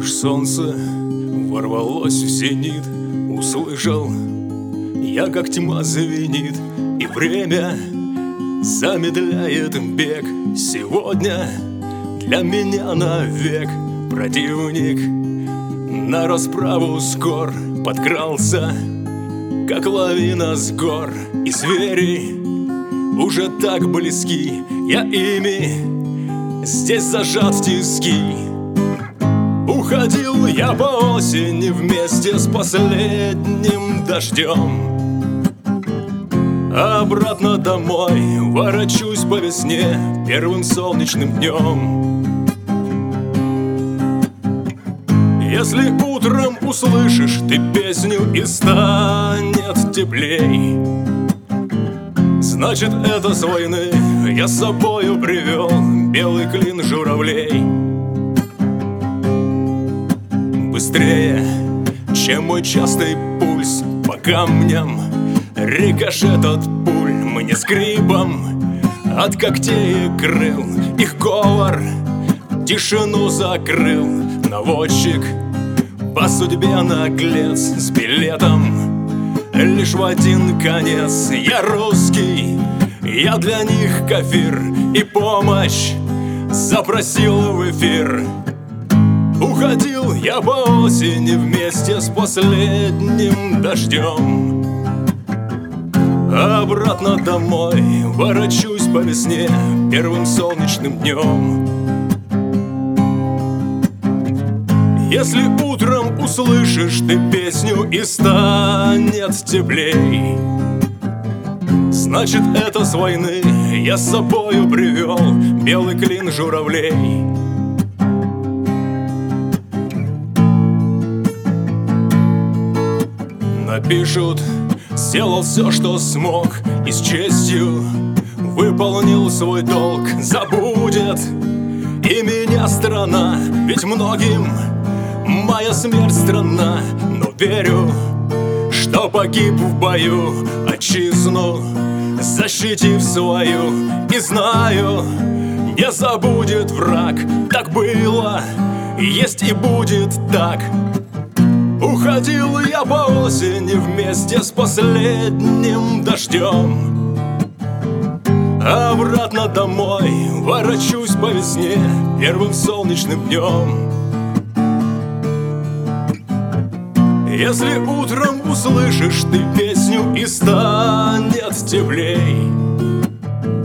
Уж солнце ворвалось в зенит, услышал я, как тьма звенит, и время замедляет бег. Сегодня для меня навек противник на расправу скор подкрался, как лавина с гор, и звери уже так близки, я ими здесь зажат в тиски. Уходил я по осени вместе с последним дождем, а обратно домой ворочусь по весне первым солнечным днем. Если утром услышишь ты песню и станет теплей, значит, это с войны я с собою привел белый клин журавлей. Быстрее, чем мой частый пульс, по камням рикошет от пуль. Мне скрипом от когтей и крыл их говор тишину закрыл. Наводчик по судьбе наглец с билетом лишь в один конец. Я русский, я для них кафир, и помощь запросил в эфир. Уходил я по осени вместе с последним дождем, а обратно домой ворочусь по весне первым солнечным днем. Если утром услышишь ты песню и станет теплей, значит, это с войны я с собою привел белый клин журавлей. Напишут, сделал все, что смог, и с честью выполнил свой долг. Забудет и меня страна, ведь многим моя смерть странна. Но верю, что погиб в бою, отчизну защитив свою. И знаю, не забудет враг, так было, есть и будет так. Уходил я по осени вместе с последним дождем, а обратно домой ворочусь по весне первым солнечным днем. Если утром услышишь ты песню и станет теплей,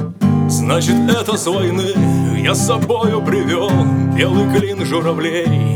значит, это с войны я с собою привел белый клин журавлей.